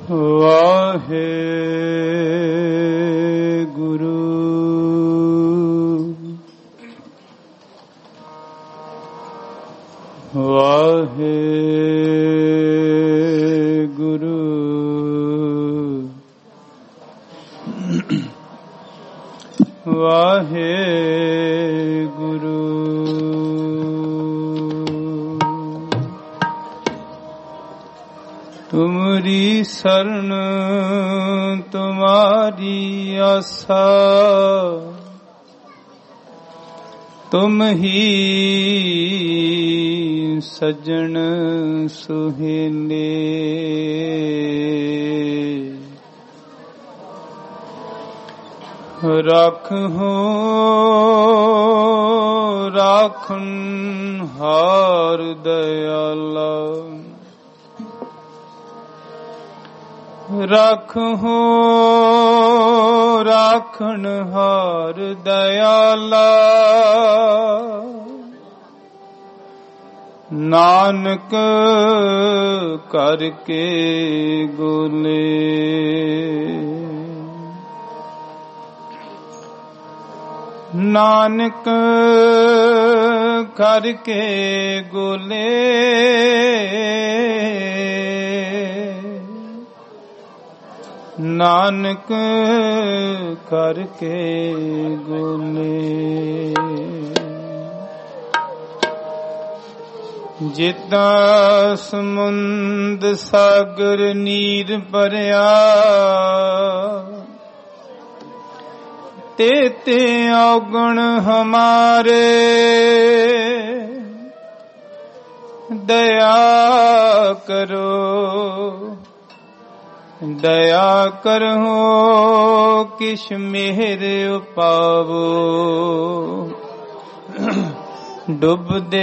ਵਾਹਿਗੁਰੂ ਵਾਹਿਗੁਰੂ ਵਾਹਿਗੁਰੂ ਤੁਮਰੀ ਸਰਣ ਤੁਮਾਰੀ ਆਸਾ ਤੁਮ ਹੀ ਸਜਣ ਸੁਹੇਲੇ ਰਾਖਹੁ ਰਾਖਨ ਹਾਰ ਦਇਆਲਾ ਰਾਖਹੁ ਰਾਖਣ ਹਾਰ ਦਇਆਲਾ ਨਾਨਕ ਕਰਕੇ ਗੋਲੇ ਨਾਨਕ ਕਰਕੇ ਗੋਲੇ ਨਾਨਕ ਕਰਕੇ ਗੋਲੇ ਜਿਤਾ ਸਮੁੰਦ ਸਾਗਰ ਨੀਰ ਭਰਿਆ ਤੇ ਔਗਣ ਹਮਾਰੇ ਦਇਆ ਕਰੋ ਦਇਆ ਕਰੋ ਕਿਛ ਮਿਹਰ ਉਪਾਵੋ ਡੁੱਬਦੇ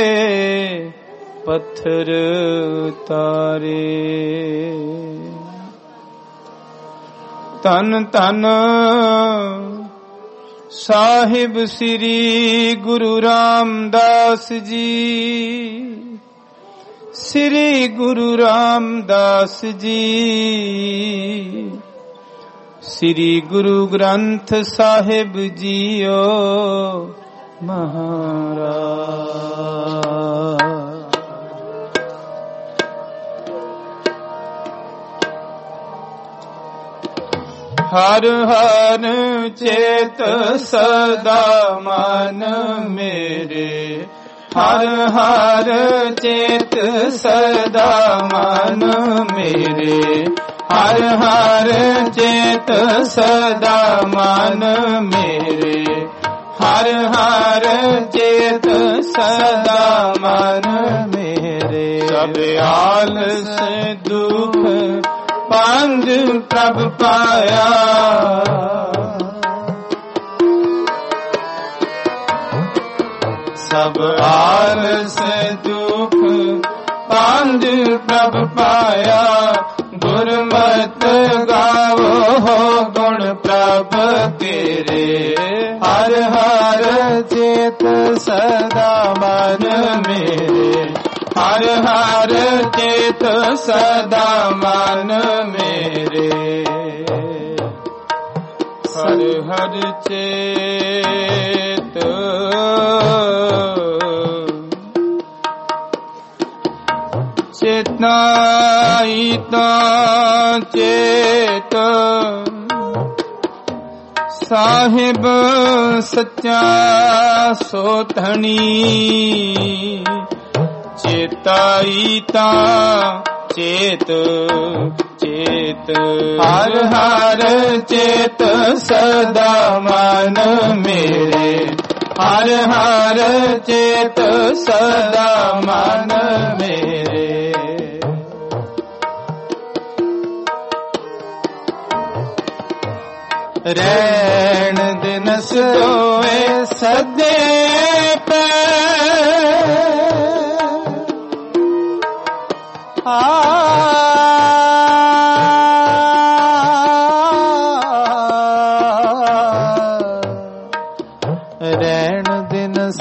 ਪੱਥਰ ਤਾਰੇ ਧੰਨ ਧੰਨ ਸਾਹਿਬ ਸ੍ਰੀ ਗੁਰੂ ਰਾਮਦਾਸ ਜੀ ਸ੍ਰੀ ਗੁਰੂ ਰਾਮਦਾਸ ਜੀ ਸ੍ਰੀ ਗੁਰੂ ਗ੍ਰੰਥ ਸਾਹਿਬ ਜੀਓ ਮਹਾਰਾਜ। ਹਰ ਹਰ ਚੇਤ ਸਦਾ ਮਨ ਮੇਰੇ ਹਰ ਹਰ ਚੇਤ ਸਦਾ ਮਨ ਮੇਰੇ ਹਰ ਹਰ ਚੇਤ ਸਦਾ ਮਨ ਮੇਰੇ ਹਰ ਹਰ ਚੇਤ ਸਦਾ ਮਨ ਮੇਰੇ ਸਭ ਆਲਸ ਦੁਖ ਪੰਜ ਪ੍ਰਭ ਪਾਇਆ ਸਭ ਆਲਸ ਦੁਖ ਪੰਜ ਪ੍ਰਭ ਪਾਇਆ ਗੁਰਮਤਿ ਗਾਵੋ ਗੁਣ ਪ੍ਰਭ ਤੇਰੇ ਹਰ ਹਰ ਚੇਤ ਸਦਾ ਮਨ ਮੇਰੇ ਹਰ ਹਰ ਚੇਤ ਸਦਾ ਮਨ ਮੇਰੇ ਹਰ ਹਰ ਚੇਤ ਚੇਤਨਾਈ ਤਾਂ ਚੇਤ ਸਾਹਿਬ ਸੱਚਾ ਸੋਧਣੀ ਚੇਤਾਈ ਤਾਂ ਚੇਤ ਚੇਤ ਹਰ ਹਰ ਚੇਤ ਸਦਾ ਮਨ ਮੇਰੇ ਹਰ ਹਰ ਚੇਤ ਸਦਾ ਮਨ ਮੇਰੇ ਰਹਿਣ ਦਿਨਸ ਦੋਏ ਸਦੇ ਪੈ ਰਹਿਣ ਦਿਨਸ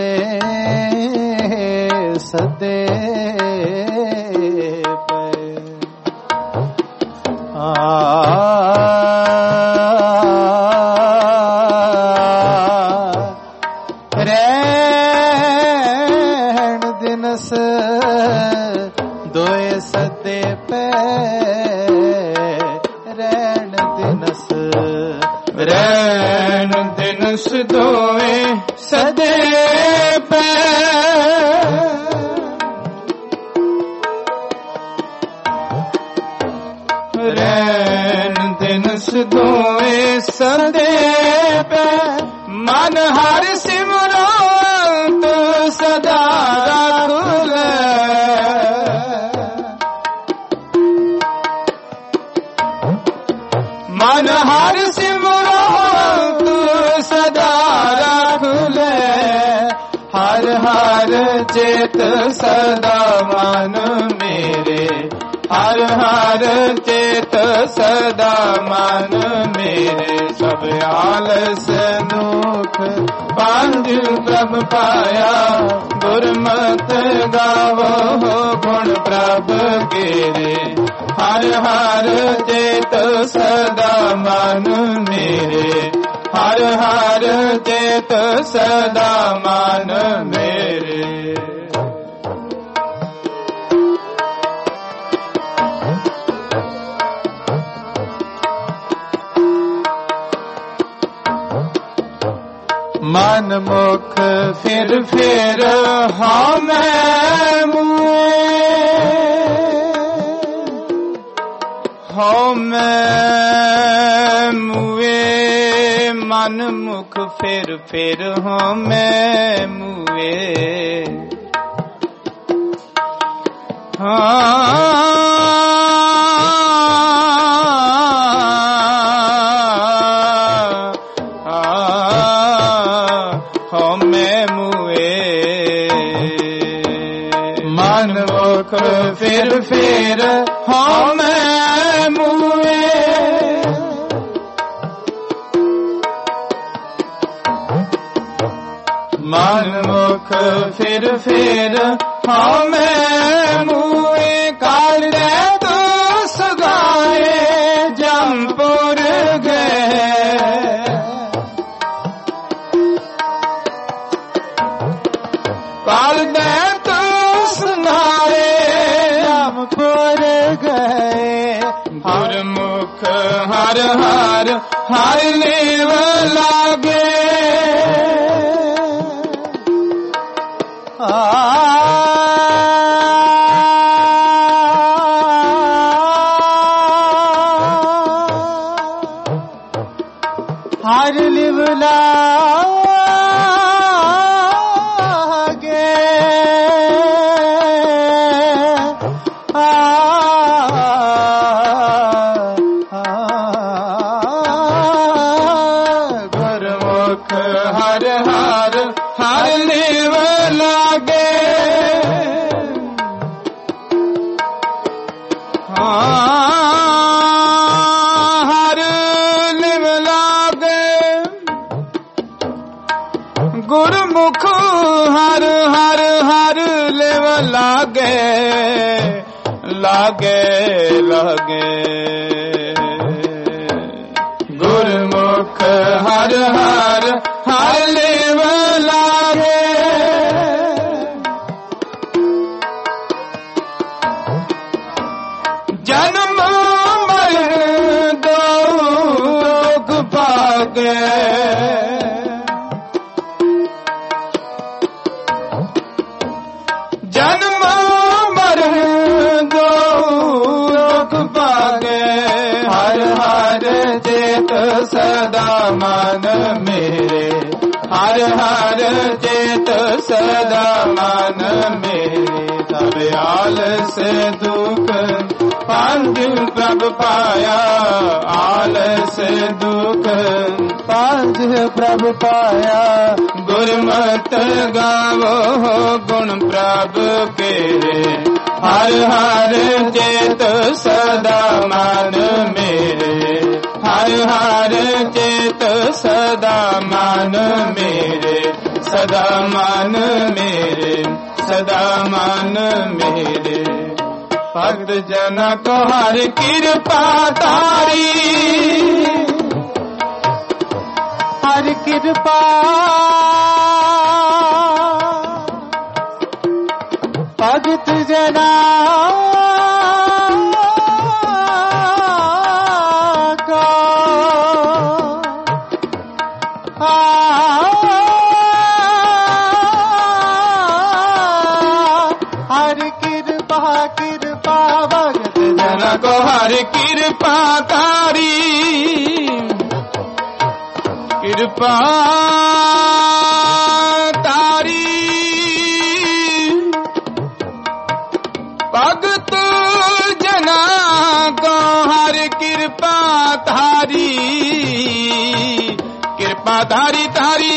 ਦੋਏ ਸਦੇ ਪੈ ਰਹਿਣ ਦਿਨਸ ਦੋਏ ਸਦੇ ਪੈ ਰਹਿਣ ਦਿਨਸ ਰਹਿਣ ਦਿਨਸ ਦੋਏ ਸਦੇ ਪੈ ਰਹਿਣ ਦਿਨਸ ਦੋਏ ਸਦੇ ਪੈ ਮਨ ਹਰ ਸਿਮਰੰਤ ਸਦਾ ਰੱਖ ਲੈ ਮਨ ਹਰ ਸਿਮਰੰਤ ਸਦਾ ਰੱਖ ਲੈ ਹਰ ਹਰ ਚੇਤ ਸਦਾ ਮਨ ਮੇਰੇ ਹਰ ਹਰ ਚੇਤ ਸਦਾ ਮਨ ਮੇਰੇ ਸਭ ਆਲਸ ਦੁਖ ਪੰਜ ਪ੍ਰਭ ਪਾਇਆ ਗੁਰਮਤਿ ਗਾਵੋ ਗੁਣ ਪ੍ਰਭ ਕੇਰੇ ਹਰ ਹਰ ਚੇਤ ਸਦਾ ਮਨ ਮੇਰੇ ਹਰ ਹਰ ਚੇਤ ਸਦਾ ਮਨ ਮੇਰੇ ਮਨ ਮੁਖ ਫਿਰ ਹਾਂ ਮੈਂ ਮੂਏ ਮਨ ਮੁਖ ਫਿਰ ਹਾਂ ਮੈਂ ਮੂਏ ਫਿਰ ਹਾਂ ਮੈਂ ਮੂਏ ਮਨ ਮੁਖ ਫਿਰ ਹਾਂ ਮੈਂ ਮੂਏ ਕਾਲ ਦੇ ਦੋਸ ਗਾਏ ਜੰਪੁਰ ਗਏ ਕਾਲ ਦੇ ਦੋਸ ਗਾਏ ਜੰਪੁਰ ਗਏ ਗੁਰਮੁਖ ਹਰ ਹਰ ਹਰ ਲੇਵ ਲਾਗੇ ਹਰ ਲਿਵ ਲਾਗੇ ਗੁਰਮੁਖ ਹਰ ਹਰ ਹਰ ਲਿਵ ਲਾਗੇ ਹਰ ਲਿਵ ਲਾਗੇ ਗੁਰਮੁਖ ਹਰ ਹਰ ਹਰ ਲਿਵ ਲਾਗੇ ਲਾਗੇ ਲਾਗੇ ਗੁਰਮੁਖ ਹਰ ਹਰ ਹਰ ਲਿਵ ਲਾਗੇ ਜਨਮ ਮਰਨ ਦੁਖ ਭਾਗੇ ਜਨਮ ਮਰਨ ਦੁਖ ਭਾਗੇ ਹਰ ਹਰ ਚੇਤ ਸਦਾ ਮਨ ਮੇਰੇ ਹਰ ਹਰ ਚੇਤ ਸਦਾ ਮਨ ਮੇਰੇ ਸਭ ਆਲਸ ਦੁਖ ਪੰਜ ਪ੍ਰਭ ਪਾਇਆ ਆਲਸ ਦੁਖ ਪੰਜ ਪ੍ਰਭ ਪਾਇਆ ਗੁਰਮਤਿ ਗਾਵੋ ਗੁਣ ਪ੍ਰਭ ਕੇਰੇ ਹਰ ਹਰ ਚੇਤ ਸਦਾ ਮਨ ਮੇਰੇ ਹਰ ਹਰ ਚੇਤ ਸਦਾ ਮਨ ਮੇਰੇ ਸਦਾ ਮਨ ਮੇਰੇ ਸਦਾ ਮਨ ਮੇਰੇ भक्त जन को हर कृपा तारी, हर कृपा भक्त जना को हर कृपा कृपा भक्त जना को हर कृपा तारी, कृपा तारी भगत जना को हर कृपा तारी, कृपा धारी तारी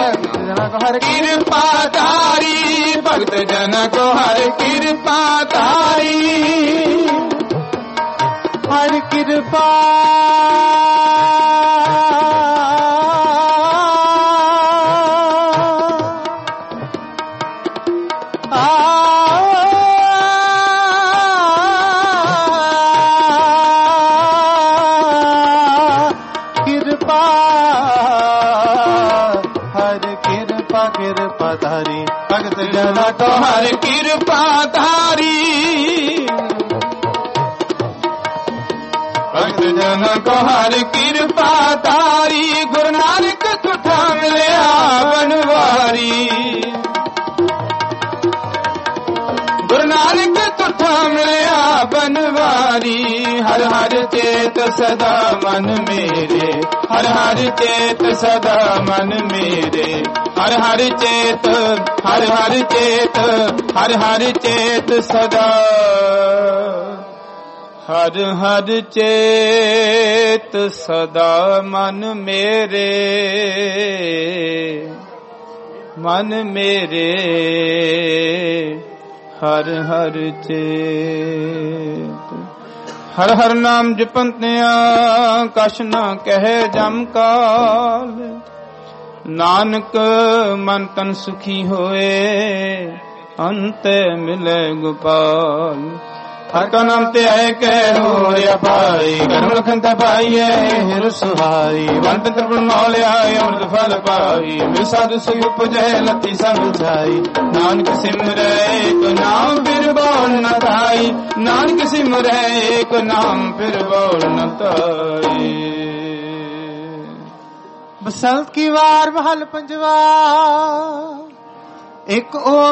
कृपा धारी भक्त जन को हर कृपा तारी, हर कृपा धारी भक्त जना को हर कृपा धारी, भक्त जन को हर कृपा धारी गुरु नानक तुठा मिलिया बनवारी, गुरु नानक तुठा मिलिया बनवारी, हर हर चेत सदा मन मेरे, हर हर चेत सदा मन मेरे, हर हर चेत हर हर चेत हर हर चेत सदा, हर हर चेत सदा मन मेरे, मन मेरे हर हर चेत, हर हर नाम जपंतिया कछ न कहे जम काल, नानक मन तन सुखी होए अंत मिले गोपाल, हर का नाम ते आए कह हो रे पाई, घर लखन ते पाई है हिर सुहाई, वन पितर मौल आए अमृत फल पाई, मिल साधु सुख उपजै लती सब जाई, नानक सिमरै एक नाम फिर बोल न ताई, नानक सिमरै एक नाम फिर बोल न ताई। बसंत की वार महल पंजवा, एक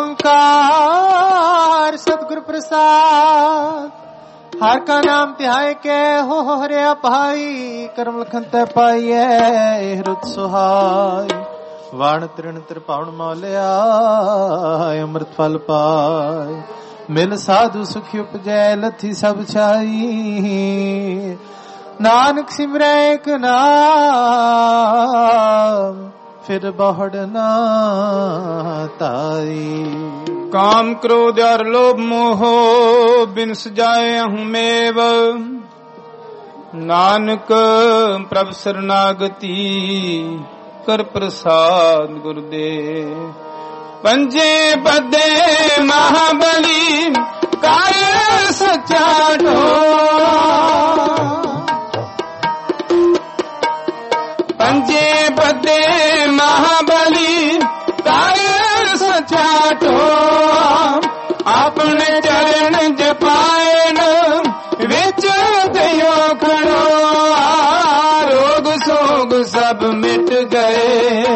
ओंकार सतगुरु प्रसाद, हर का नाम तिहाय के हो रे भाई, कर्म लखन ते पाइए हृद सुहाय, वाण तृण त्रिपावन मौलिया अमृत फल पाय, मिल साधु सुखी उपजै लथी सब छाई, नानक सिमरै एक नाम फिर बहुड़ ना ताई, काम क्रोध और लोभ मोह बिन सजाए हमेव, नानक प्रभु शरणागति कर प्रसाद गुरुदेव, पंजे बदे महाबली काय सच्चा ढोला, पंजे बदे महाबली काय सच्चा ढोला, अपने चरण जपायन विच दयो खड़ो, रोग सोग सब मिट गए,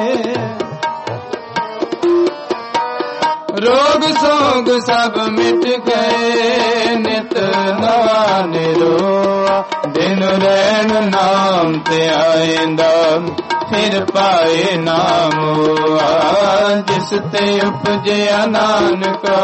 रोग सोग सब मिट गए, नित नवा निरोआ, दिन रैन नाम ते आएंदा फिर पाए नाम हुआ, जिस ते उपजया नानका,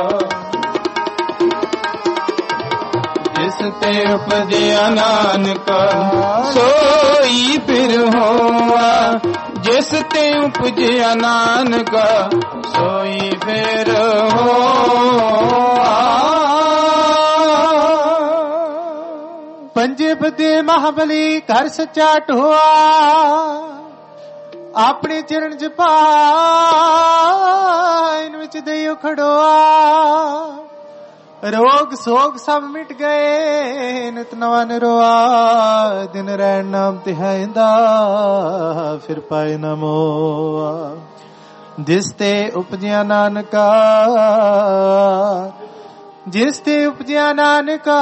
जिस ते उपजया नानका सोई फिर होआ, जिस ते उपजया नानका सोई फिर होआ। पंजे बदे महाबली घर सच्चा ढोआ, अपने चरण जपाइन विच दइयो खड़ोआ, रोग सोग सब मिट गए, नित नवा निरोआ, दिन रैन नाम तिहाइंदा, फिर पाए न मोआ। जिस ते उपजिया नानका, जिस ते उपजिया नानका,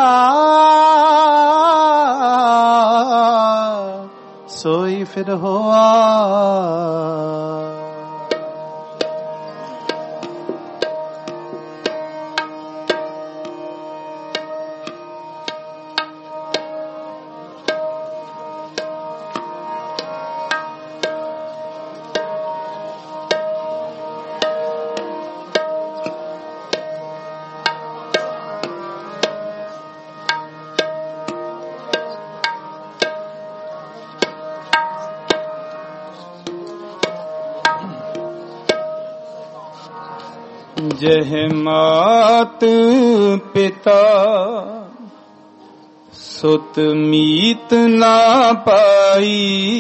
सोई फिर होआ। जह मात पिता सुत मीत ना पाई,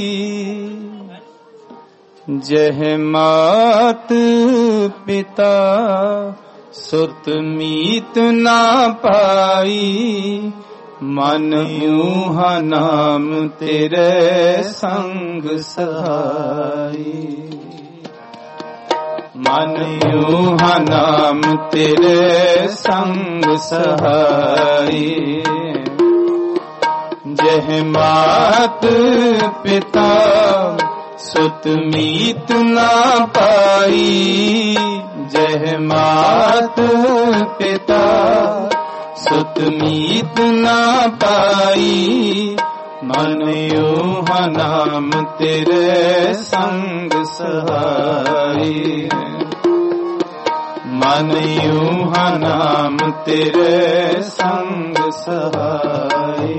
जह मात पिता सुत मीत ना पाई, मन ऊहा नाम तेरे संग सहाई। मन यूहा नाम तेरे संग सहाई। जह मात पिता सुत मीत ना पाई, जह मात पिता सुत मीत ना पाई, मन यूहा नाम तेरे संग सहाई। मन यूहा नाम तेरे संग सहाई।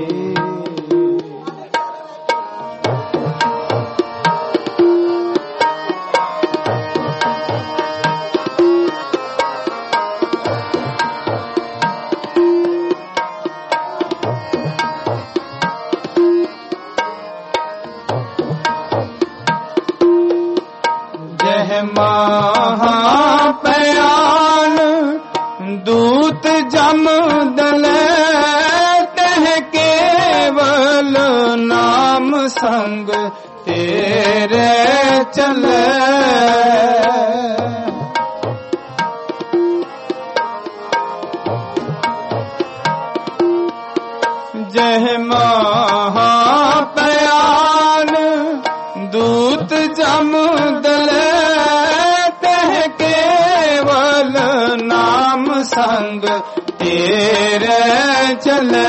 महापयान दूत जम दले, तह केवल नाम संग तेरे चले। जह महापयान दूत जम दले, नाम संग तेरे चले,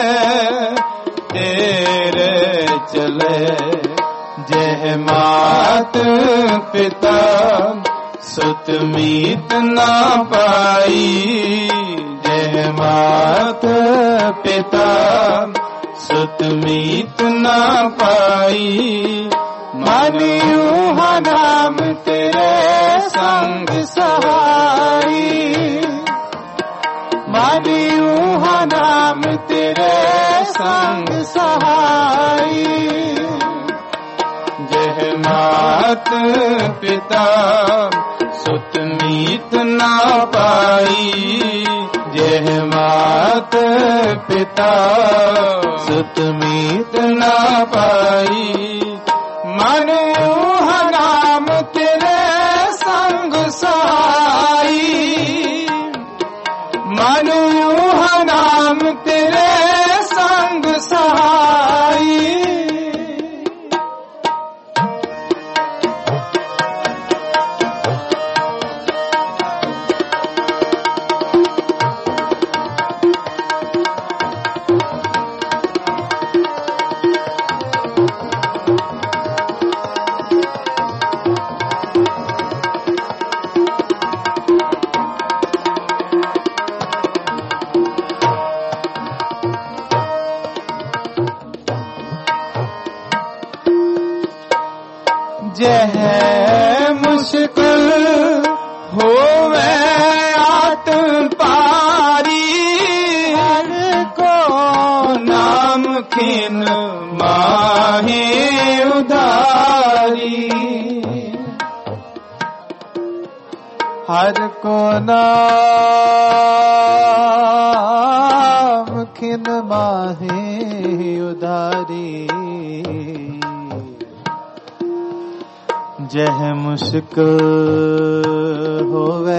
तेरे चले। जह मात पिता सुत मीत ना पाई, जह मात पिता सुत मीत ना पाई, मन यूहा नाम तेरे संग सहाई। मन यूहा नाम तेरे संग सहाई। जह मात पिता सुत मीत ना पाई, जह मात पिता सुत मीत ना पाई, मन यूहा नाम तेरे संग सहाई। मन यूहा नाम तेरे संग सहाई। जह मुश्किल होवे आत्म पारी, हर को नाम खिन माहे उधारी। हर को नाम खिन माहे उधारी। जह मुश्किल होवे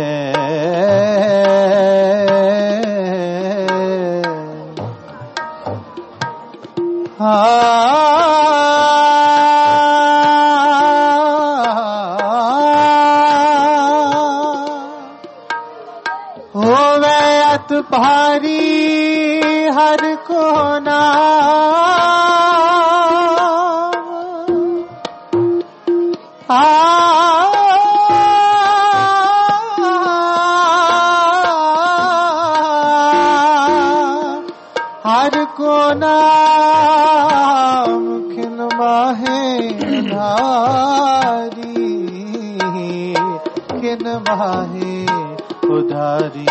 होवे अत भारी हर को हर को नाम खिन माहे उधारी। खिन माहे उधारी।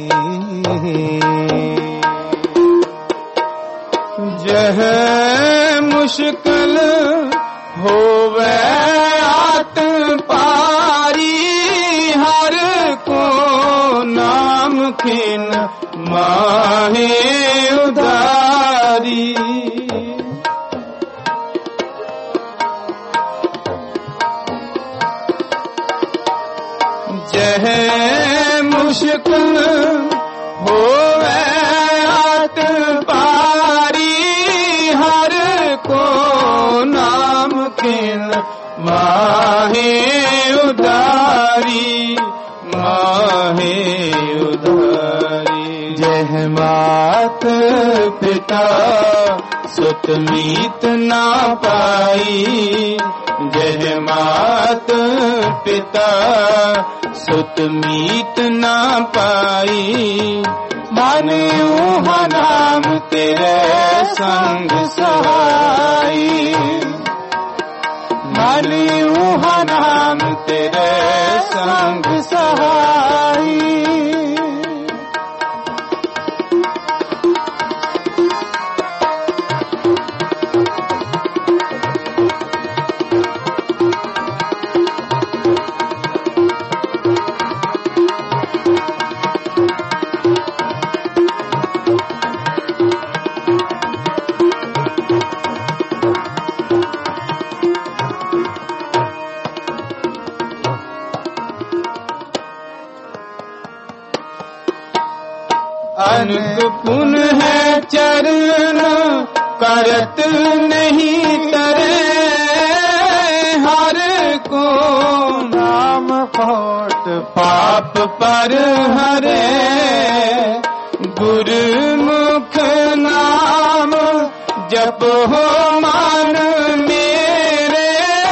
जह मुश्किल होवे आत पारी हर को नाम खिन माहे उधारी। जह मुश्किल होवे आत पारी हर को नाम खिन माहे उधारी। माहे उधारी। जह मात पिता सुत मीत ना पाई। जह मात पिता सुत मीत ना पाई। मानियो नाम तेरे संग सहाई। मानियो नाम तेरे संग सहाई। अनक पुन है चरण करत नहीं तरे हर को नाम खोट पाप पर हरे। गुरुमुख नाम जप हो मान मेरे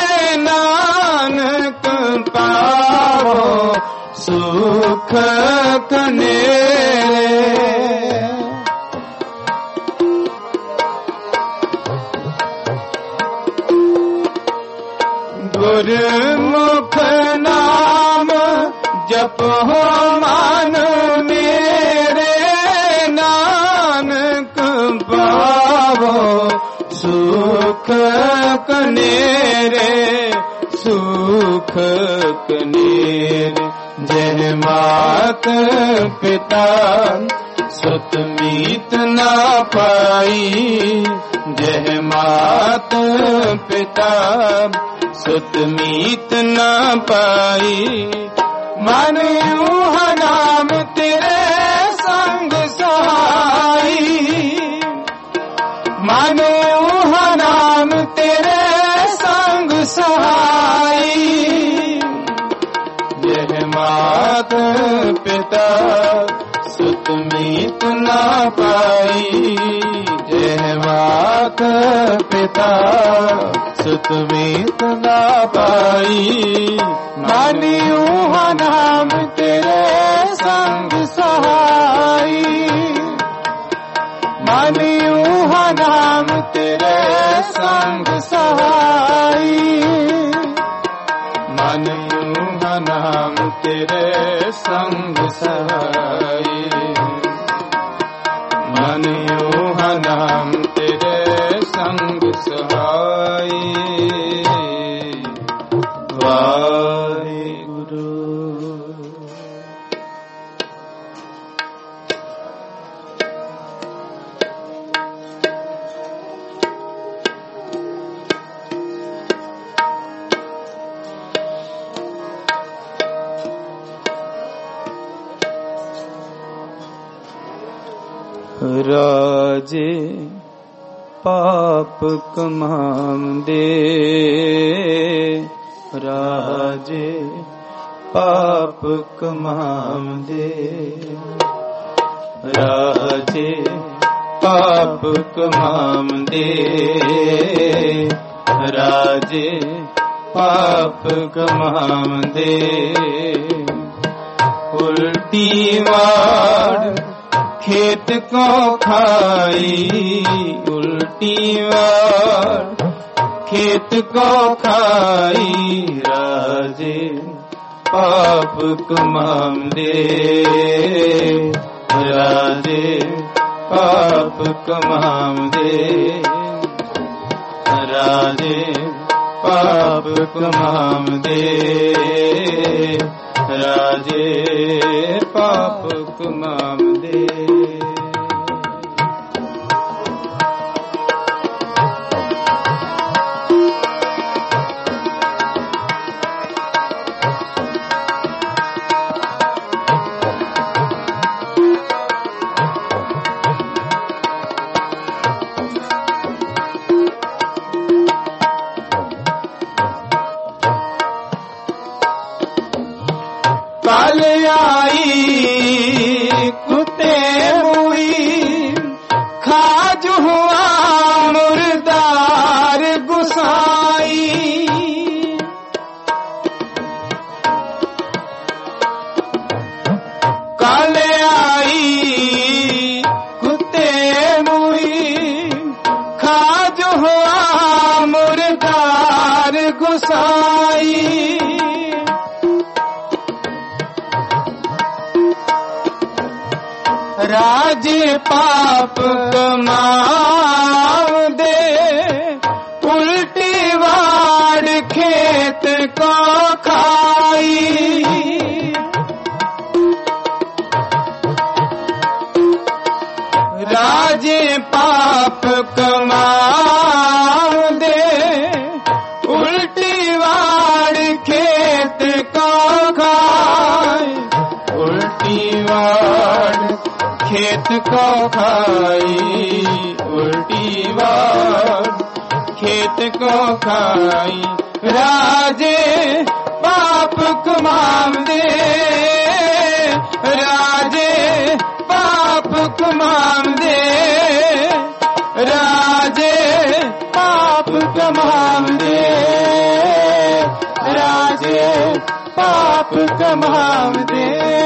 नानक पाओ सुख कनेरे। गुरुमुख नाम जप हो मान मेरे नानक पावो सुख कनेरे। सुख कनेरे। जह मात पिता सुत मीत ना पाई। जह मात पिता सुत मीत न पाई। मानियो नाम तेरे संग सहाई। मानियो नाम तेरे संग सहाई। यह मात पिता सुत मीत न पाई। यह मात पिता सुत मीत न पाई। मानियो नाम तेरे संग सहाई। मानियो नाम तेरे संग सहाई। मानियो नाम तेरे संग सहाई। मानियो नाम तेरे संग सहाई। वाहिगुरु। राजे पाप कमांदे, राजे पाप कमांदे, राजे पाप कमांदे, राजे पाप कमांदे। उल्टी वाड़ खेत को खाई, उल्टी वाड़ खेत को खाई, राजे पाप कमांदे, राजे पाप कमांदे, राजे पाप कमांदे, राजे पाप कमांदे। काल आई कुत्ते हुई, खाज हुआ मुर्दार गुसाई। काल आई कुत्ते हुई, खाज हुआ मुर्दार गुसाई। राजे पाप कमांदे, उल्टी वाड़ खेत को खाई। राजे पाप कमांदे, उल्टी वाड़ खेत को खाई। उल्टी वाड़ खेत को खाई, उल्टी वाड़ खेत को खाई। राजे पाप कमांदे, राजे पाप कमांदे, राजे पाप कमांदे, राजे पाप कमांदे।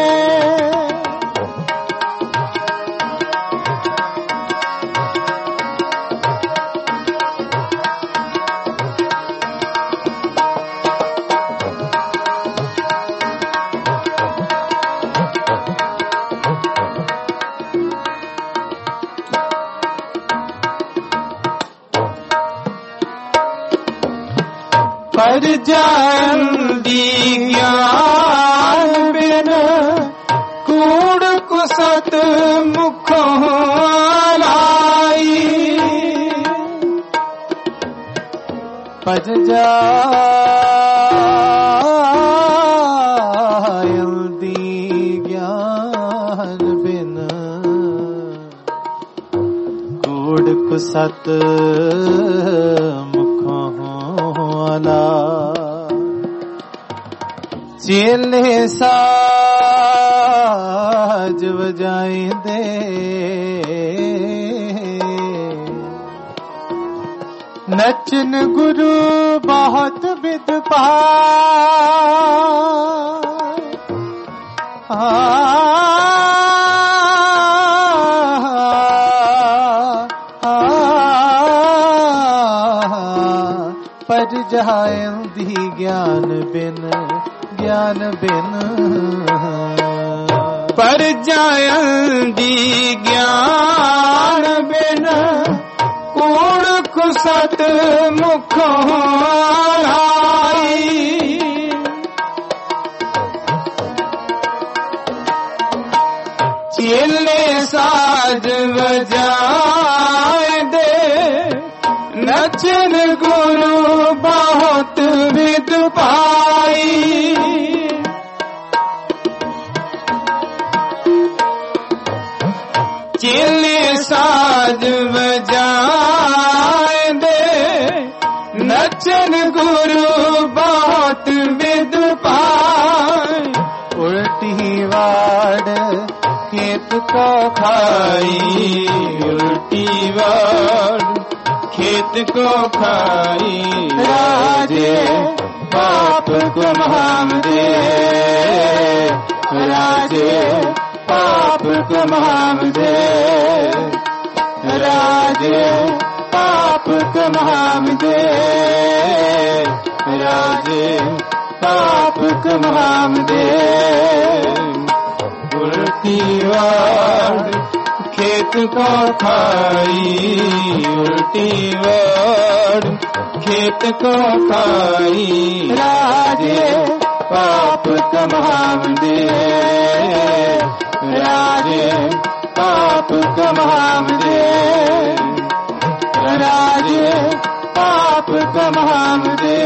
पर जांदी ज्ञान बिन, कूड़ कुसत मुखों लाई। पर जांदी ज्ञान बिन, कूड़ कुसत चेले साज बजाइंदे, नचन गुरु बहुत विद पर जायंदी ज्ञान बिन, ज्ञान बिन। पर जायंदी ज्ञान बिन, कूड़ कुसत मुखों लाई। चेले साज बजाए दे, नचन गुरु बहुत विद पाई। चेले साज बजाए दे, नचन गुरु बहुत विद पाए। उल्टी वाड़ खेत को खाई, उल्टी वाड़ खेत को खाई। राजे पाप को महाम दे, राजे पाप को महाम दे, राजे पाप को महाम दे, राजे पाप को महाम दे। उल्टी वाड़ खेत को खाई, उल्टी वाड़ खेत को खाई। राजे पाप को महाम दे, राजे पाप को महाम दे, राजे पाप को महाम दे,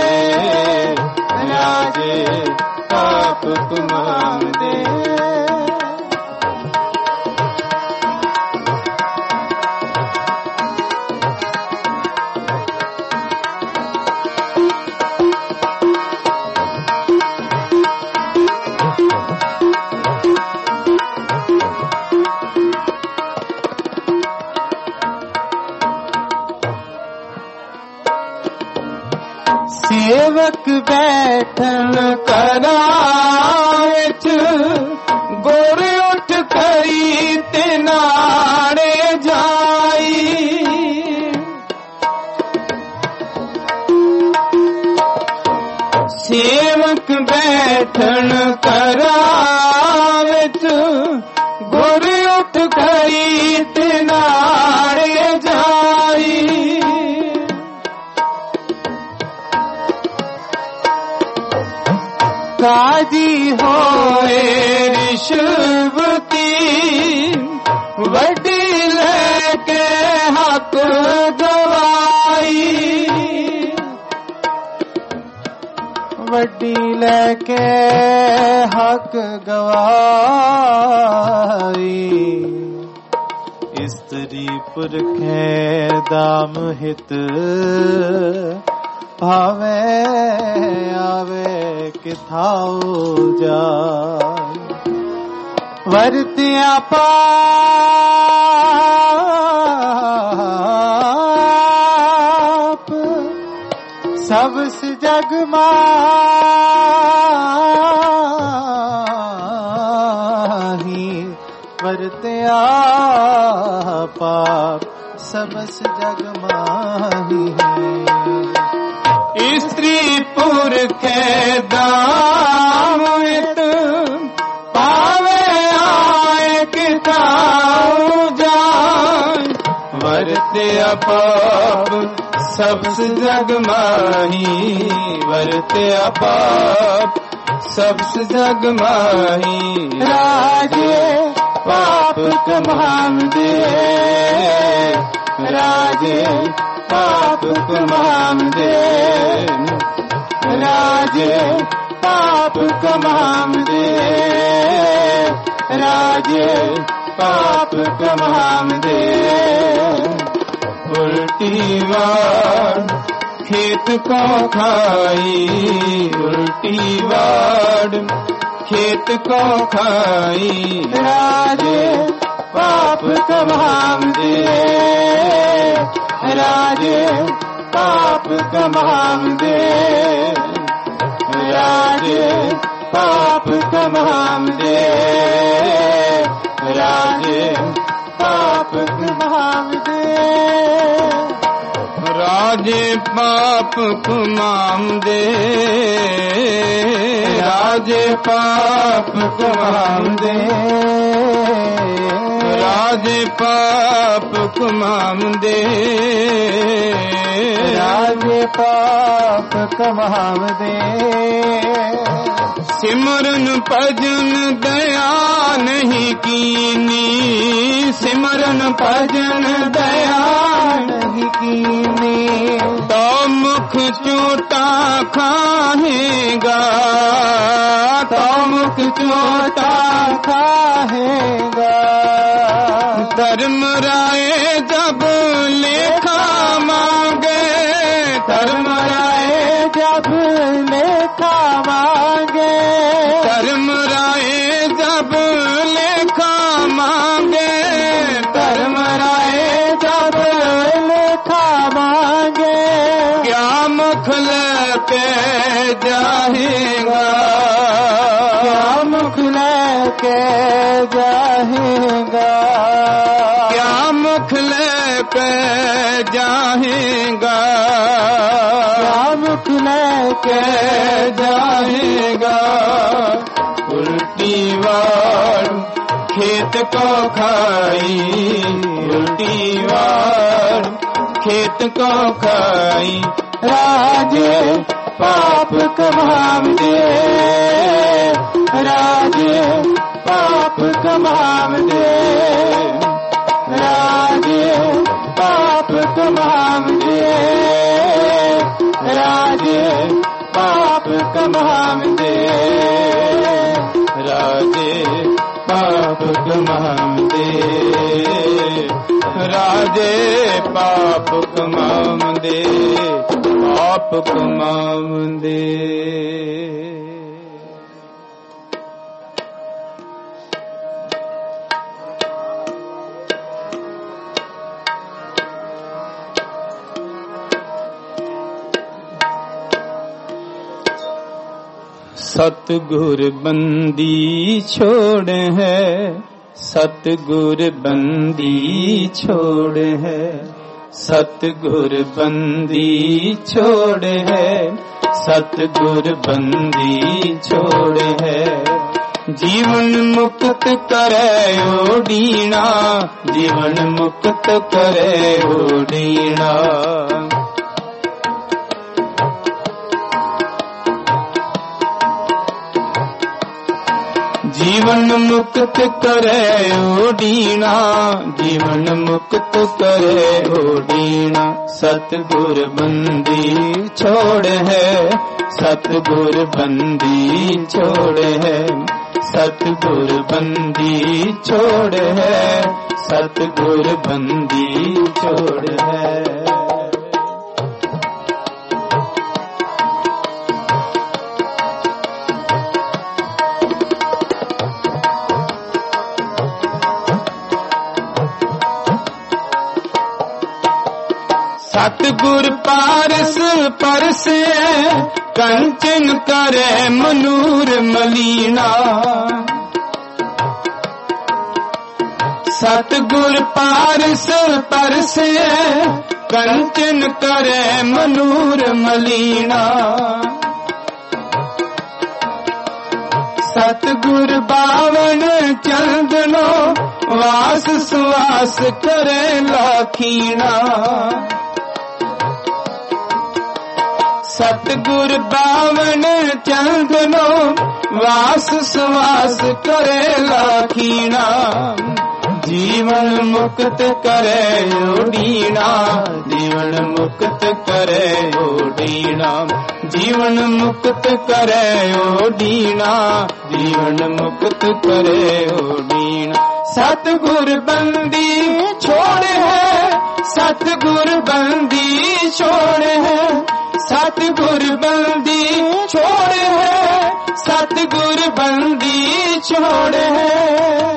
राजे पाप को महाम दे। सेवक बैठन कराच गोर उठ खरी ते नाड़े जाई। सेवक बैठन कराच गोर उठ खरी ते नाड़े जाई। काजी होए रिश्वती वड्डी लेके हक गवाई। वड्डी लेके हक गवाई। स्त्री पुरखे दाम हित भावे आवे किथाओ जाए। वरतिया पाप सबस जग माही। वरतिया पाप सबस जग माही है। स्त्री पुरखे दाम हित पावे आए किथाओ जाए। वरतिया पाप सबस जग माही, वरतिया पाप सबस जग माही। राजे पाप को महाम दे, राजे पाप को महाम दे, राजे पाप को महाम दे, राजे पाप को महाम दे। उल्टी वाड़ खेत को खाई, उल्टी वाड़ खेत को खाई। राजे पाप को महाम दे, राजे पाप को महाम दे, राजे पाप को महाम दे, राजे पाप को महाम दे। राजे पाप को माम दे, राजे पाप को माम दे, राजे पाप को माम दे, राजे पाप को महाम दे। सिमरन भजन दया नहीं कीनी, सिमरन भजन दया नहीं कीनी। तो मुख चोटा खाएगा, तो मुख चोटा खाएगा। धर्म राय जब लेखा मांगे, धर्म राय जब लेखा मांगे, धर्म राय जब लेखा मांगे, धर्म राय जब लेखा मांगे, क्या मुख लेके जाएगा, क्या मुख लेके जाएगा, क्या मुख लेके जाएगा, क्या मुख लेके जाएगा। उल्टी वार खेत को खाई, उल्टी वार खेत को खाई, राजे पाप कमावदे, राजे पाप कमावदे, राजे पाप कमावदे, राजे पाप कमावदे, राजे पाप कमावदे, राजे पाप कमावदे, पाप कमावदे। सतगुर बंदी छोड़ है, सतगुर बंदी छोड़ है, सतगुर बंदी छोड़ है, सतगुर बंदी छोड़ है। जीवन मुक्त करे ओडीना, जीवन मुक्त करे ओडीना, जीवन मुक्त करे ओडीना, जीवन मुक्त करे ओडीना। सतगुर बंदी छोड़ है, सतगुर बंदी छोड़ है, सतगुर बंदी छोड़ है, सतगुर बंदी छोड़ है। सतगुर पारस परसे, कंचन करे मनूर मलीना, सतगुर पारस परसे, कंचन करे मनूर मलीना। सतगुर बावन चंदनो, वास सुवास करे लाखीना, सतगुर बावन चंदनो, वास सुवास करे लाखीना। जीवन मुक्त करे ओडीना, जीवन मुक्त करे ओडीना, जीवन मुक्त करे ओडीना, जीवन मुक्त करे ओडीना। सतगुर बंदी छोड़ है, सतगुर बंदी छोड़ है, सतगुर बंदी छोड़ है, सतगुर बंदी छोड़ है।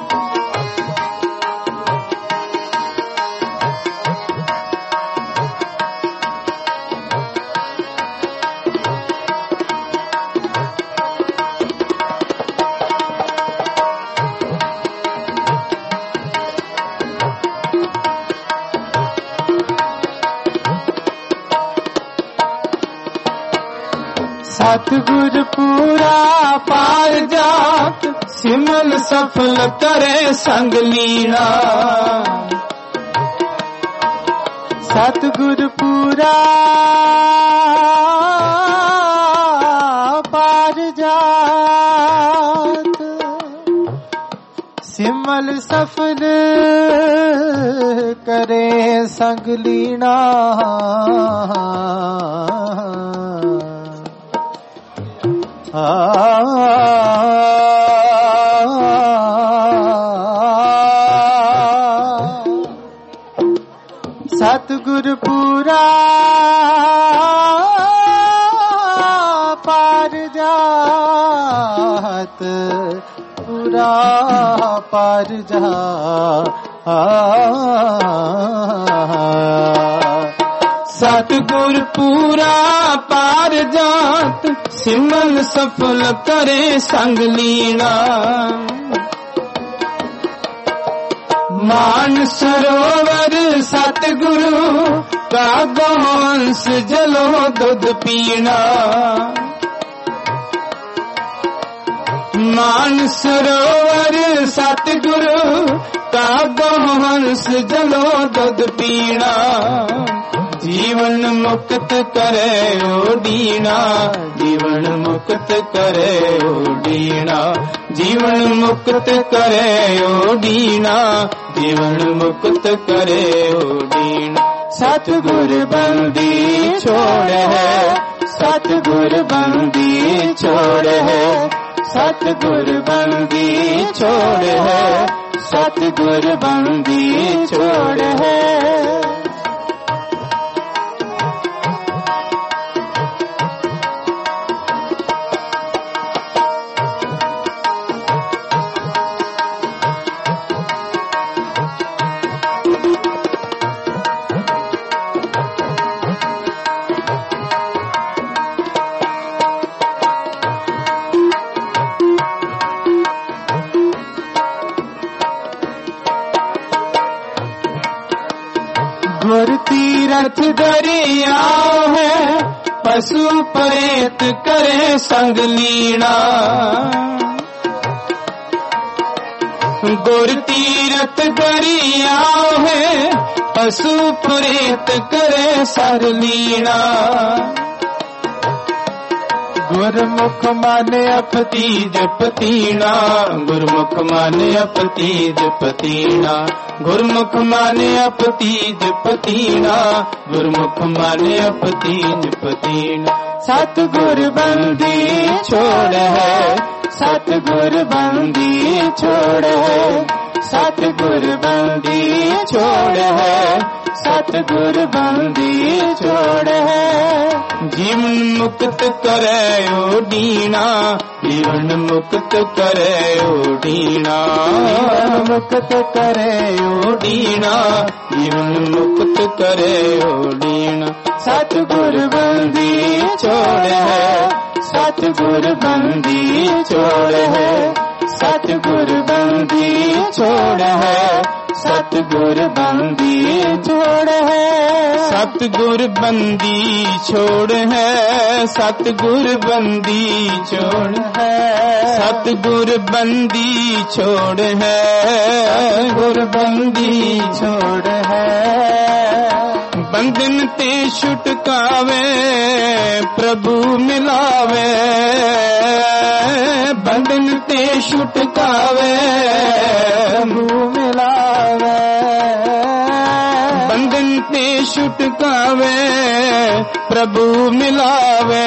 सतगुर पूरा पार जात, सिमल सफल करे संग लीना। सतगुर पूरा पार जात, सिमल सफल करे संग लीना। सतगुर पूरा पार जात, पूरा पार जात। सतगुर पूरा पार जात, सिमरन सफल करे संग लीना। मान सरोवर सतगुरु का गोवंश जलो दुध पीना। मान सरोवर सतगुरु का गोवंश जलो दुध पीना। जीवन मुक्त करे ओडीना, जीवन मुक्त करे ओडीना। जीवन मुक्त करे ओडीना, जीवन मुक्त करे ओडीना। सतगुर बंदी छोड़ है, सतगुर बंदी छोड़ है, सतगुर बंदी छोड़ है, सतगुर बंदी छोड़ है। गुर तीरथ दरिया है, पशु प्रेत करे संग लीना। गुर तीरथ दरिया है, पशु प्रेत करे संग लीना। गुरमुख माने अपती जपतीना, गुरमुख माने अपती जपतीना। गुरमुख माने अपती जपतीना, गुरमुख माने अपती जपतीना। सतगुर बंदी छोड़ है, सतगुर बंदी छोड़ है, सतगुर बंदी छोड़ है, सतगुर बंदी छोड़ है। जीवन मुक्त करे ओडीना, जीवन मुक्त करे ओडीना। जीवन मुक्त करे ओडीना, जीवन मुक्त करे ओडीना। सतगुर बंदी छोड़ है, सतगुर बंदी छोड़ है, सतगुर बंदी छोड़ है, सतगुर बंदी छोड़ है। सतगुर बंदी छोड़ है, सतगुर बंदी छोड़ है, सतगुर बंदी छोड़ है, सतगुर बंदी छोड़ है। बंधन ते छुटकावे प्रभु मिलावे, बंधन ते छुटकावे प्रभु मिलावे। बंधन ते छुटकावे प्रभु मिलावे,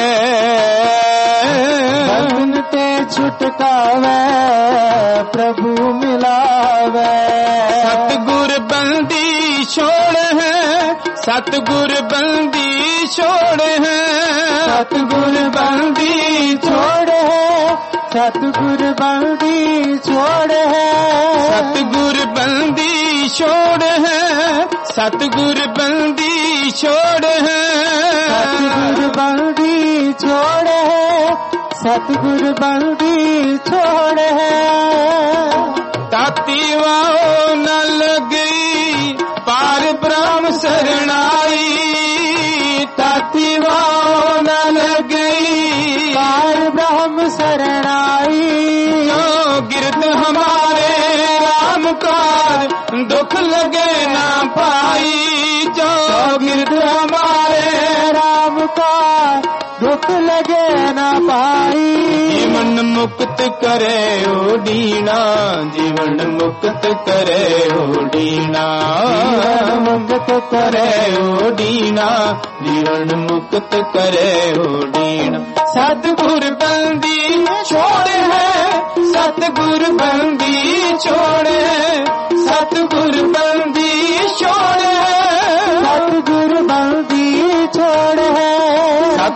बंधन ते छुटकावे प्रभु मिलावे। सतगुर बंदी छोड़ है, सतगुर बंदी छोड़ है, सतगुर बंदी छोड़ है, सतगुर बंदी छोड़ है, सतगुर बंदी छोड़ है, सतगुर बंदी छोड़ है, सतगुर बंदी छोड़ है, सतगुर बंदी छोड़ है। ताती वाओ न लगी पार ब्रह्म शरणाई, ताती वाओ न लगी पार ब्रह्म शरणाई। जो गिरद हमारे राम का दुख लगे ना पाई, जो गिरद हमारे राम का दुख लगे ना पाई। जीवन मुक्त करे ओडीना, जीवन मुक्त करे ओडीना, जीवन मुक्त करे ओडीना, जीवन मुक्त करे ओडीना। सतगुर बंदी छोड़ है, सतगुर बंदी छोड़ है, सतगुर बंदी छोड़ है, सतगुर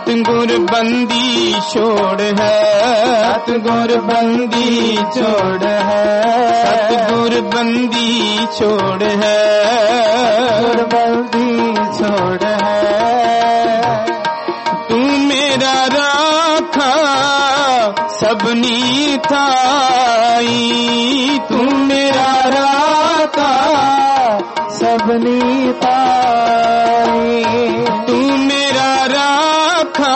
सतगुर बंदी छोड़ है, सतगुर बंदी छोड़ है, सतगुर बंदी छोड़ है, सतगुर बंदी छोड़ है। तू मेरा राखा सबनी थाई, तू मेरा राखा सबनी थाई, तू मेरा राखा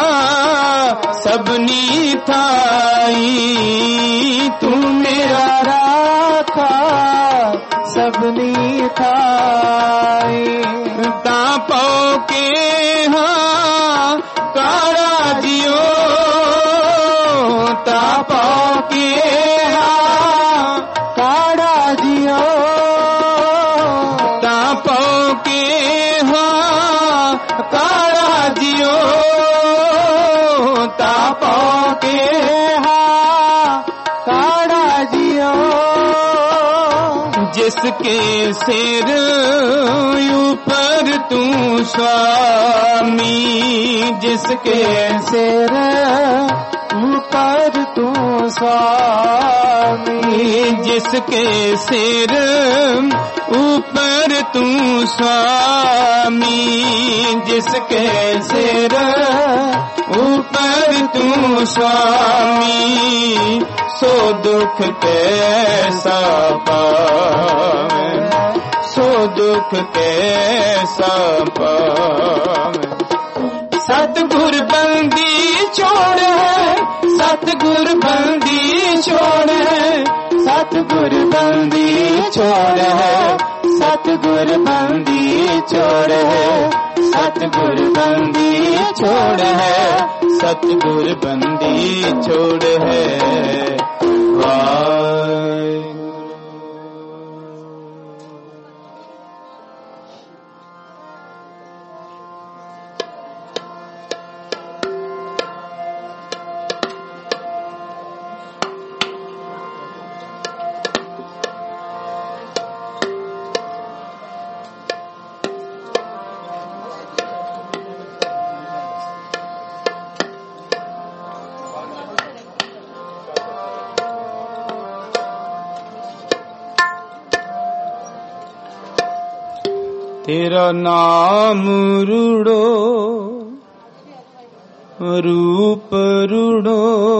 सबनी थाई, तू मेरा राखा सबनी थाई। तापो के हाँ कारा जियो, तापो के हाँ कारा जियो, तापो के हाँ कारा जियो, तापो के हाँ कारा जियो। जिसके सिर ऊपर तू स्वामी, जिसके सिर ऊपर तू स्वामी, जिसके सिर ऊपर तू स्वामी, जिसके सिर ऊपर तू स्वामी, सो दुख कैसा पावे, सो दुख कैसा पावे। सतगुर बंदी छोड़ है, सतगुर बंदी छोड़ है, सतगुर बंदी छोड़ है, सतगुर बंदी छोड़ है, सतगुर बंदी छोड़ है, सतगुर बंदी छोड़ है। वाहे तेरा नाम रूड़ो, रूप रूड़ो,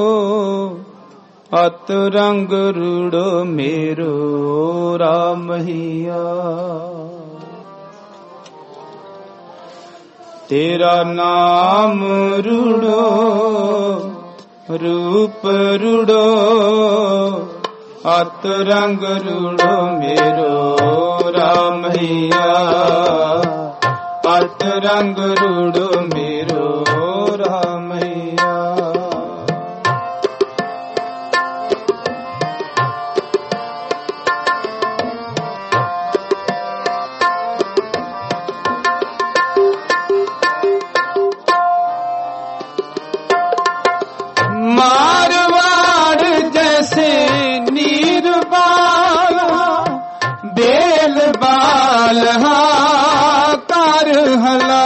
अत रंग रूड़ो मेरो रामहिया। तेरा नाम रूड़ो, रूप रूड़ो, अत रंग रूड़ो मेरो रामहिया, अत रंग रूड़ो मेरो रामहिया। मारवाड़ जैसे नीर बाला, बेल बालहा कर हला,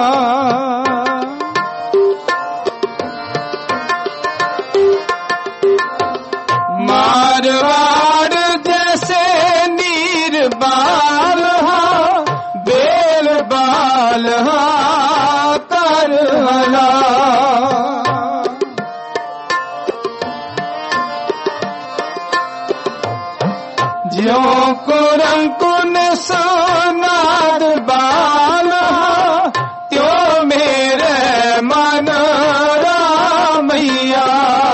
मारवाड़ जैसे नीर बालहा, बेल बालहा कर हला। ज्यों कुरंकुन सोनाद बाला, त्यों मेरे मन रामैया।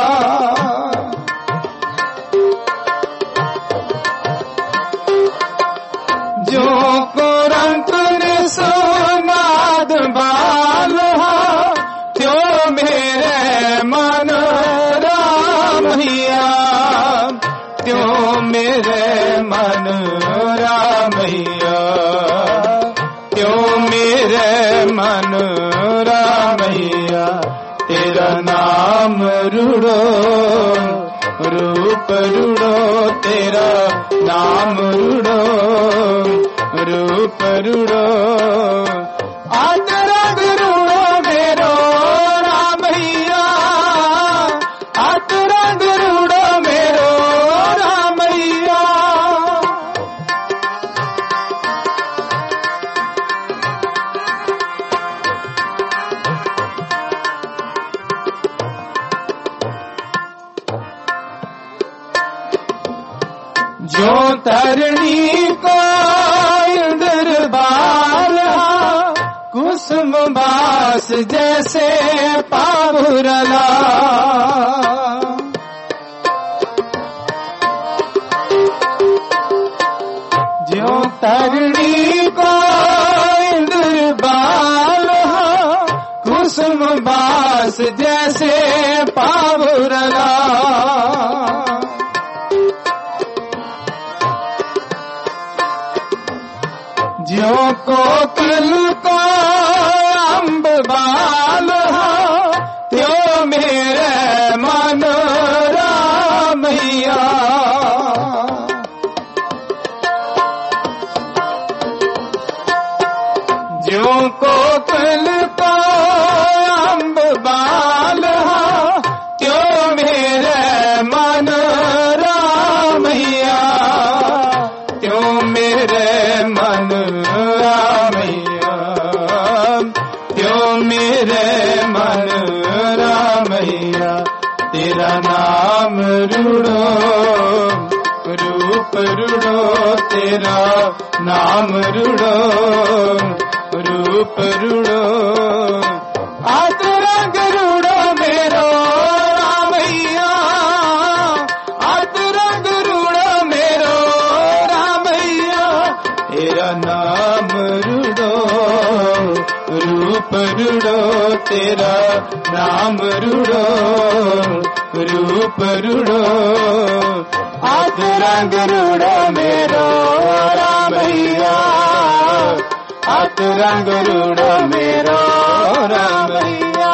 ज्यों कुरंकुन सोनाद बाला, त्यों मेरे मन रामैया, त्यों मेरे मन रामैया, त्यों मेरे मन रामैया। तेरा नाम रूड़ो, रूप रूड़ो, तेरा नाम रूड़ो, रूप रूड़ो, आज रंग रूड़ो मेरो राम। जो तरणी को इंद्र बाला कुसुम बास जैसे पावुरला जो तरणी को इंद्र बाला कुसुम बास जैसे पावुरला जो कोकिल को अम्ब बाल त्यो मेरे मन रामैया जो कोकिल को अम्ब बाल त्यो मेरे मन रामैया त्यो मेरे मन रामैया त्यो मेरे मन रामैया तेरा नाम रूढ़ो रूप रूढ़ो तेरा नाम रूढ़ो रूप रूढ़ो आत रंग रूढ़ो मेरो रामैया आत रंग रूढ़ो मेरो रामैया तेरा नाम रूढ़ो रूप रूढ़ो तेरा नाम रूढ़ो रूप रूढ़ो आत रंग रूढ़ो मेरो रामैया आत रंग रूढ़ो मेरो रामैया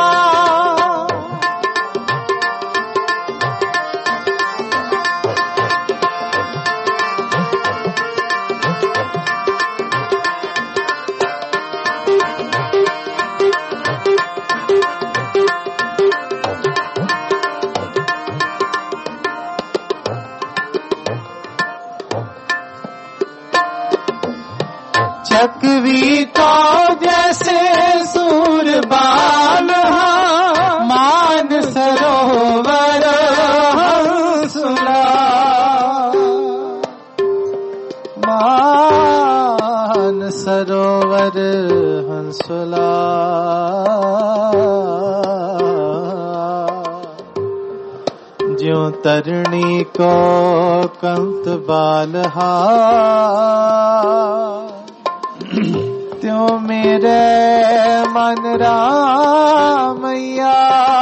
चकवी को जैसे सूरबाल मान सरोवर हंसुला मान सरोवर हंसुला ज्यों तरणी को कंत बालहा त्यों मेरे मन रामैया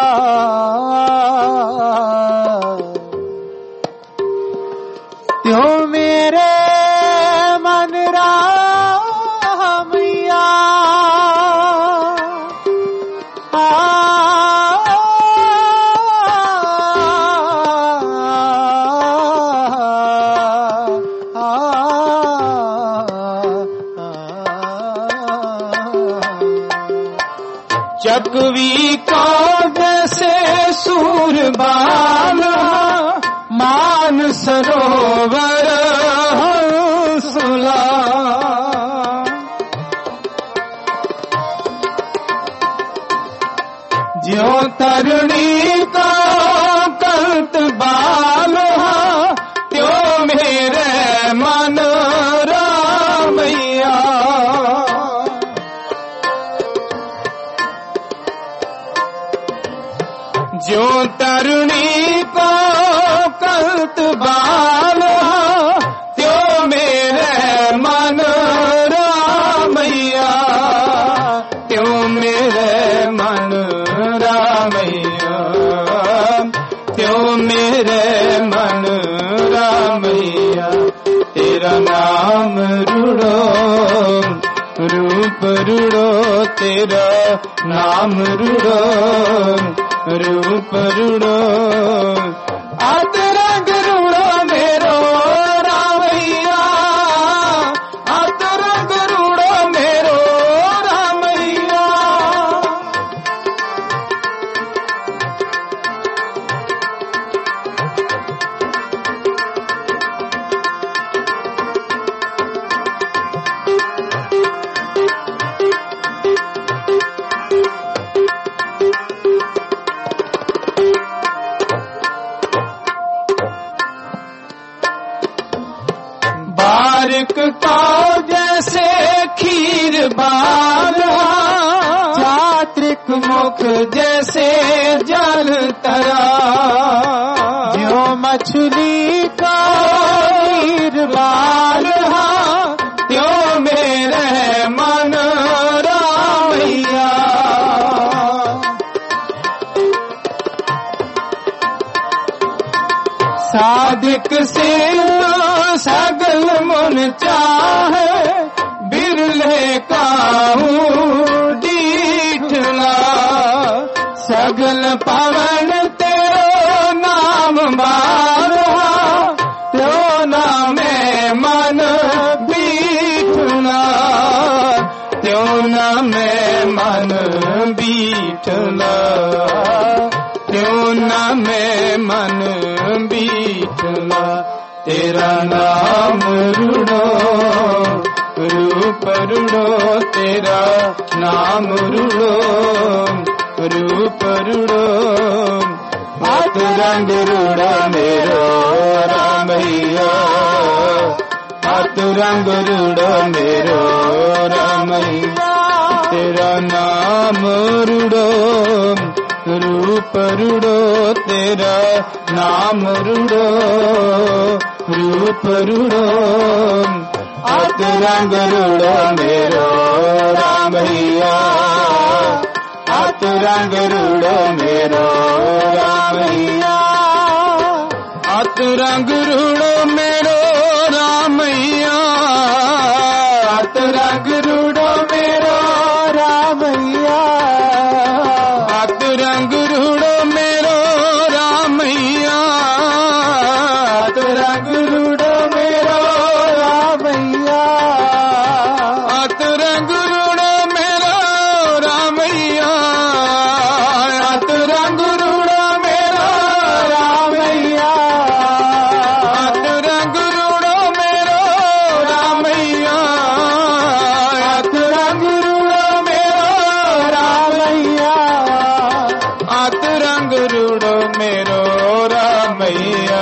त्यों मेरे मन रामैया चकवी को जैसे सूरबाल मान सरोवर हंसुला ज्यों तरणी को कंत बाल त्यों मेरे मन रामैया जो तरुणी को कंत बाल त्यो मेरे मन रामैया त्यो मेरे मन रामैया त्यो मेरे मन रामैया तेरा नाम रूढ़ो रूप रूढ़ो तेरा नाम रूढ़ो रूप रूढ़ो आत रंग रूढ़ो मेरो रामैया आत रंग रूढ़ो मेरो रामैया चारिक का जैसे खीर बारा, चात्रिक मुख जैसे जल तरा, जो मछली का नीर बारा, त्यों मेरे मन रामैया। साधिक से सगल मन चाहे, बिरले काहू डीठला, सगल पवन तेरो नाम मारा, त्यो नामे मन बीठला, त्यो नामे मन बीठला, त्यो नामे मन बीठला। तेरा नाम रूढ़ो रूप रूढ़ो, तेरा नाम रूढ़ो रूप रूढ़ो, हाथ रंग रूढ़ा मेरो रामैया, हाथ रंग रूढ़ो मेरो रामैया। तेरा नाम रूढ़ो रूप रूढ़ो, तेरा नाम रूढ़ो रूप रूढ़ो, हाथ रंग रूढ़ो मेरो रामैया, हाथ रंग रूढ़ो मेरो रामैया, हाथ रंग रूढ़ो मेरो रामैया, हाथ रंग रूढ़ो मेरो रामैया, हाथ रंग रूढ़ो मेरो रामैया, हाथ रंग रूढ़ो मेरो रामैया, हाथ रंग रूढ़ो मेरो रामैया, हाथ रंग रूढ़ो मेरो रामैया, हाथ रंग रूढ़ो मेरो रामैया, हाथ रंग रूढ़ो मेरो रामैया, हाथ रंग रूढ़ो मेरो रामैया,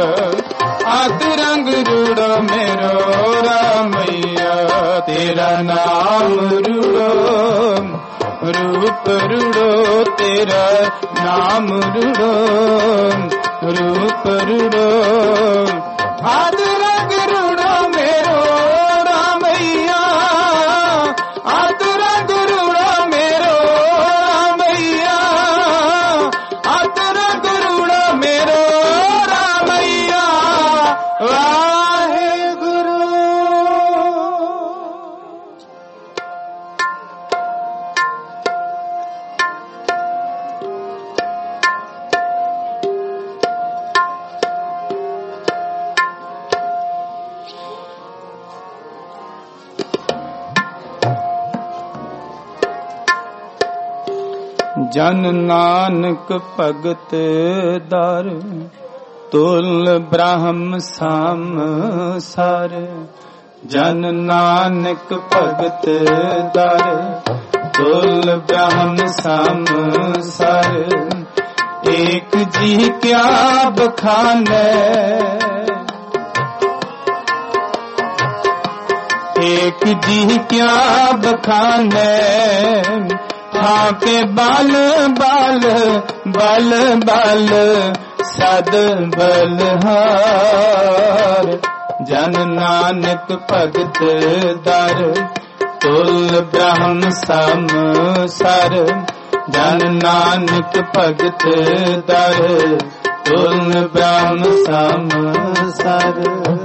हाथ रंग रूढ़ो मेरो रामैया। तेरा नाम रूढ़ो रूप रूढ़ो, तेरा नाम रूढ़ो रूप रूढ़ो, हाथ रंग रूढ़ो मेरो रामैया, हाथ रंग रूढ़ो मेरो रामैया, हाथ रंग रूढ़ो मेरो रामैया। वाहेगुरु। जन नानक भगत दार, तुल ब्रह्म साम सार, जन नानक भगत दार, तुल ब्रह्म साम सार, एक जी क्या बखाने, एक जी क्या बखाने, हाँ के बाल बाल बाल बाल सद बलहार, जन नानक भगत दार, तुल ब्रह्म सम सर, जन नानक भगत दार, तुल ब्रह्म सम सर।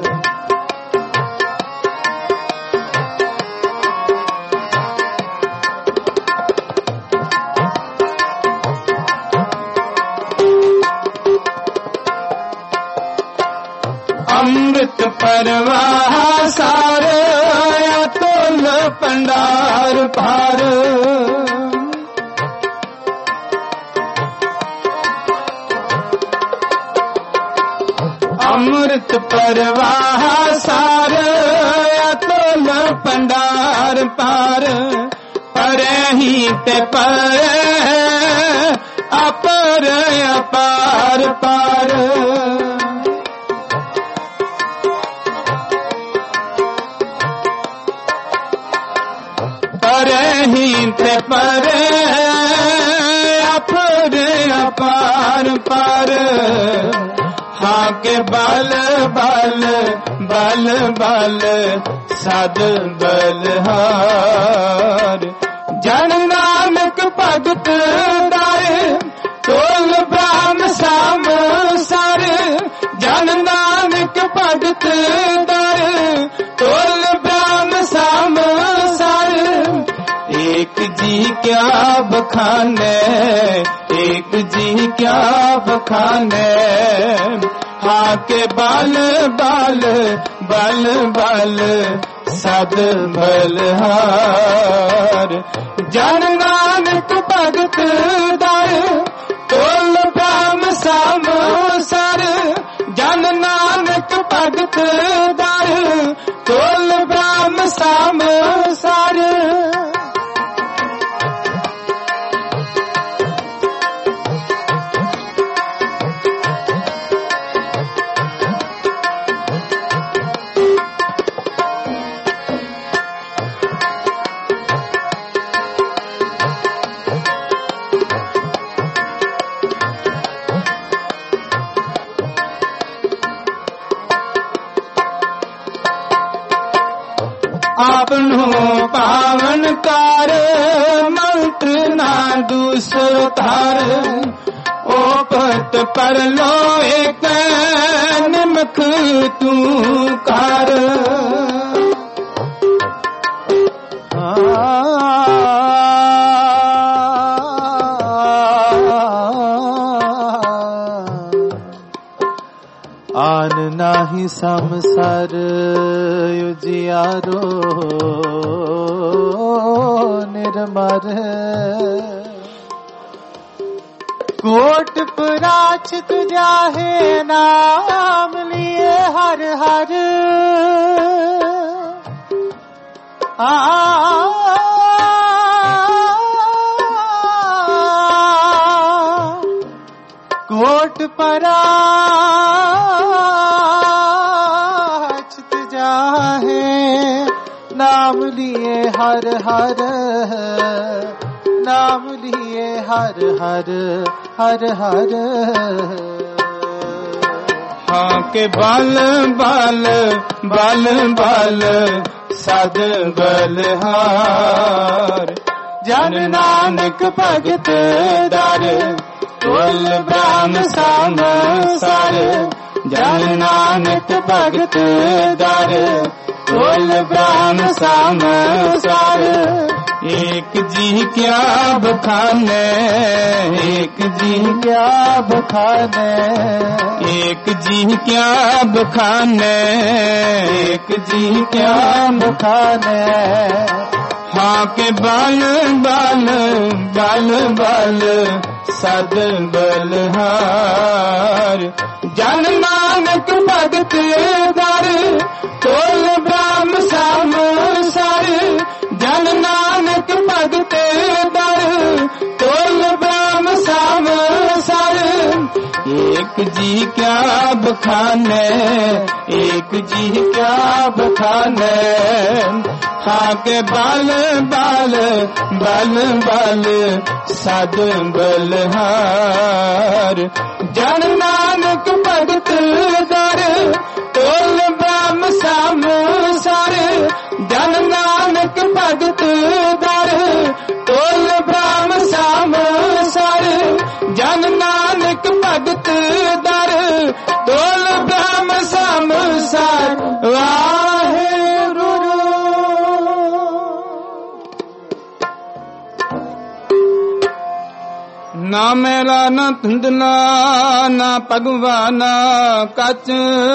अमृत परवाह सार, अतुल पंडार पार, अमृत परवाह सार, अतुल पंडार पार, परे ही ते पर अपर अपार पार, परे अपर अपार पर हाँ के बल बल बल बल सद बलहार जन नानक भगत दाए तोल ब्रह्म साम सर जन नानक भगत दाए तोल ब्रह्म साम सर एक जी क्या बखाने एक जी क्या बखाने हाँ के बल बल बल बल सद बलहार जन नानक भगत दाए तोल ब्रह्म साम सर जन नानक भगत दाए तोल ब्रह्म साम सर आपनो पावन कार मंत्र ना दूसरो तार ओ पत पर लो एक निमख तू कार आन नाही संसार उजियारो निर्मर कोट प्राचित जाहे नाम लिए हर हर कोट प्राचित जाहे नाम लिए हर हर नाम लिए हर हर हर हर हाँ के बल बल बल बल सद बलहार जन नानक भगत दर तोल ब्रह्म साम सर जन नानक भगत दर तोल ब्रह्म साम सर एक जी क्या बखाने एक जी क्या बखाने एक जी क्या बखाने एक जी क्या बखाने हाँ के बल बल बल बल सद बलहार जन नानक भगत दर तोल ब्रह्म साम सर जन नानक भगत दर तोल ब्रह्म साम सर एक जी क्या बखाने एक जी क्या बखाने हाँ के बल बल बल बल सद बलहार जन नानक भगत दर तोल ब्रह्म साम सर जन नानक भगत दर तोल ब्रह्म साम सर जन नानक भगत दर तोल ब्रह्म साम सर वाहेगुरु ना मेला न धुंधला ना भगवाना कच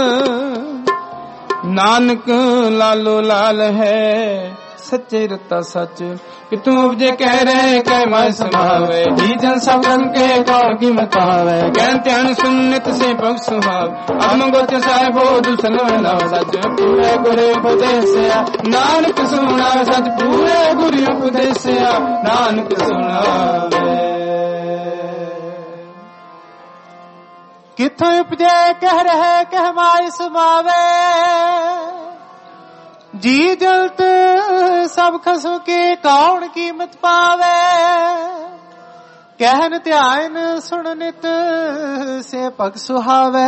नानक लालो लाल है सच्चे रता सच कि तू उपजे कह रहे कह मैं समावे जी जन सब रंग के कौन की मतावे ज्ञान ध्यान सुन्नत से भग सुहाव हम गोच साहेब हो दुसन लाव सच पूरे गुरु उपदेश नानक सुना सच पूरे गुरु उपदेश नानक सुनावे किथों उपजे कह रहे कह माय समावे ਜੀ ਜਲਤ ਸਭ ਖਸਮ ਕੇ ਕੌਣ ਕੀਮਤ ਪਾਵੇ। ਕਹਿਨ ਧਿਆਨ ਸੁਣ ਨਿਤ ਸੇ ਭਗ ਸੁਹਾਵੇ।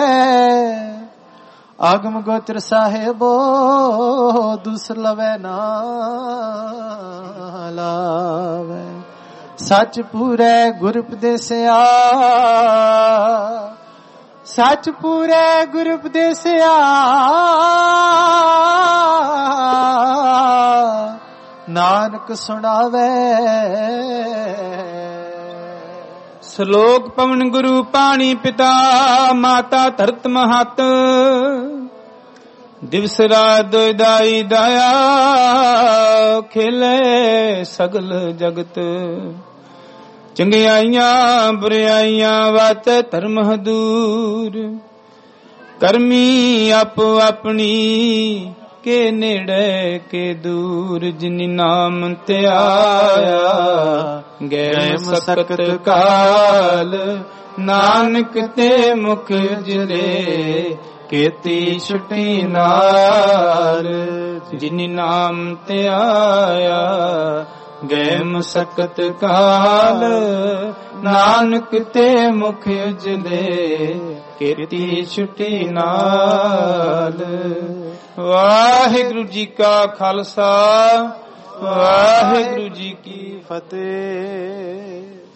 ਆਗਮ ਗੋਚਰ ਸਾਹਿਬੋ ਦੂਸਰ ਲਵੇ ਨਾ ਲਾਵੇ। ਸੱਚ ਪੂਰੇ ਗੁਰ ਉਪਦੇਸਿਆ, ਸੱਚ ਪੂਰੇ ਗੁਰ ਉਪਦੇਸਿਆ। ਨਾਨਕ ਸੁਣਾਵੇ। ਸ਼ਲੋਕ ਪਵਨ ਗੁਰੂ ਪਾਣੀ ਪਿਤਾ ਮਾਤਾ ਧਰਤ ਮਹਤ। ਦਿਵਸ ਰਾਤ ਦੋਇਦਾਈ ਦਾਇਆ ਖੇਲੇ ਸਗਲ ਜਗਤ। ਚੰਗਿਆਈਆਂ ਬੁਰਿਆਈਆਂ ਵਾਤੇ ਧਰਮ ਹਦੂਰ। ਕਰਮੀ ਆਪੋ ਆਪਣੀ ਕੇ ਨੇੜੇ ਕੇ ਦੂਰ। ਜਿਨੀ ਨਾਮ ਧਿਆਇਆ ਗਏ ਸਕਤ ਕਾਲ। ਨਾਨਕ ਤੇ ਮੁਖ ਜਲੇ ਕੀਤੀ ਛੁਟੀ ਨਾਲ। ਜਿਨੀ ਨਾਮ ਧਿਆਇਆ ਗਏ ਮੁਸਕਤ ਕਾਲ। ਨਾਨਕ ਤੇ ਮੁਖ ਉਜਲੇ ਕੀਤੀ ਛੁਟੀ ਨਾਲ। ਵਾਹਿਗੁਰੂ ਜੀ ਕਾ ਖਾਲਸਾ, ਵਾਹਿਗੁਰੂ ਜੀ ਕੀ ਫਤਿਹ।